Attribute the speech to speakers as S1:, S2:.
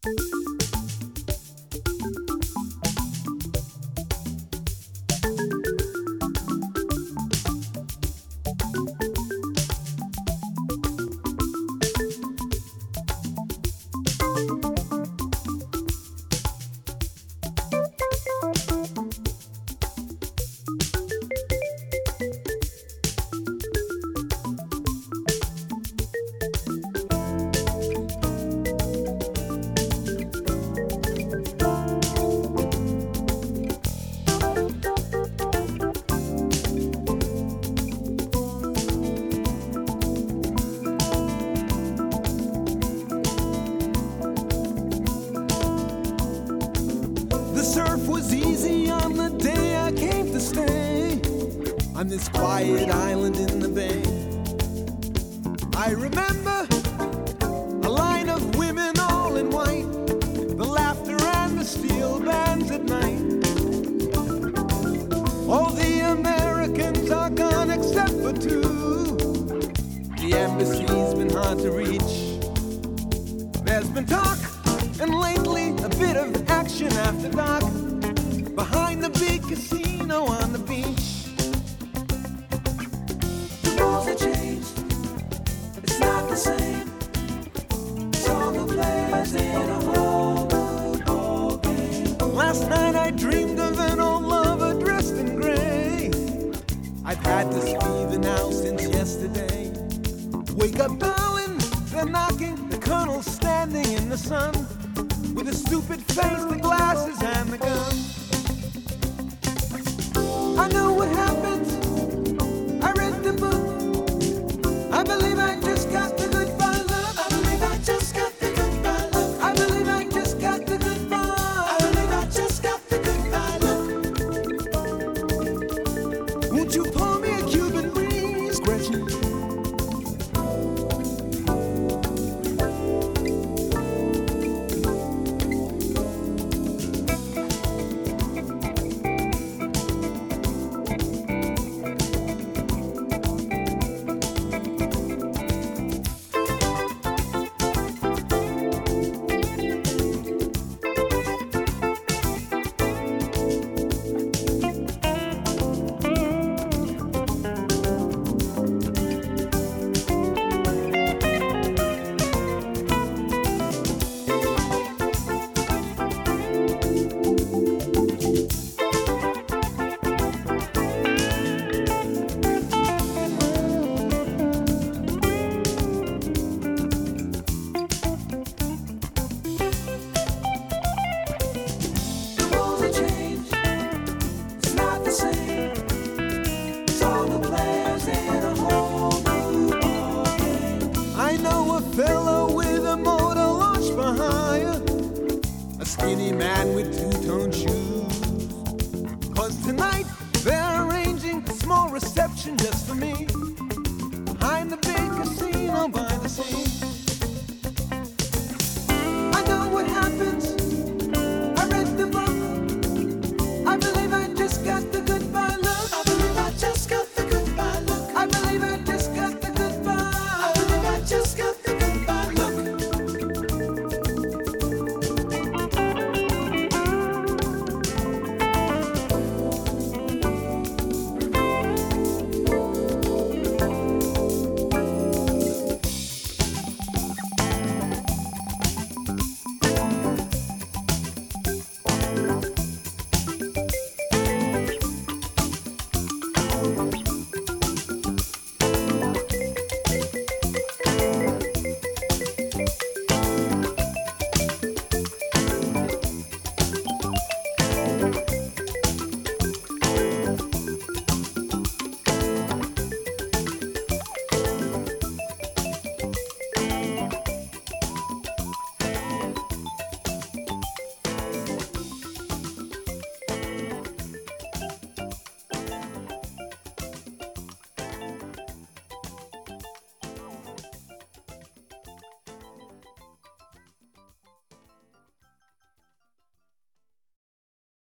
S1: Surf was easy on the day I came to stay on this quiet island in the bay. I remember a line of women all in white, the laughter and the steel bands at night. All the Americans are gone except for two. The embassy's been hard to reach. There's been talk, and lately a bit of action after dark behind the big casino on the beach.
S2: The rules have changed, it's not the same. It's all the players in a whole new ball game.
S1: Last night I dreamed of an old lover dressed in gray. I've had this fever now since yesterday. Wake up, darling, they're knocking. The colonel's standing in the sun with a stupid face, the glasses and the gun. I know what happens. I read the book. I believe I just got the goodbye look.
S2: I believe I just got the goodbye look.
S1: I believe I just got the goodbye.
S2: I believe I just got the goodbye look.
S1: Won't you pour me a Cuban breeze, Gretchen? Fellow with a motor launch for hire, a skinny man with two-tone shoes. 'Cause tonight they're arranging a small reception just for me behind the big casino by the sea.